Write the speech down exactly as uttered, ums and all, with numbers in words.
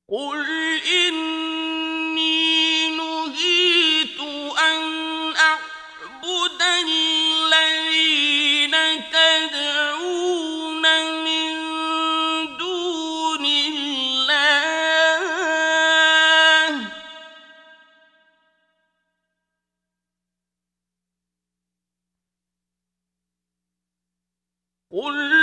قُلْ إِنِّي نُهِيتُ أَنْ أَعْبُدَ الَّذِينَ تَدْعُونَ مِن دُونِ اللَّهِ قُلْ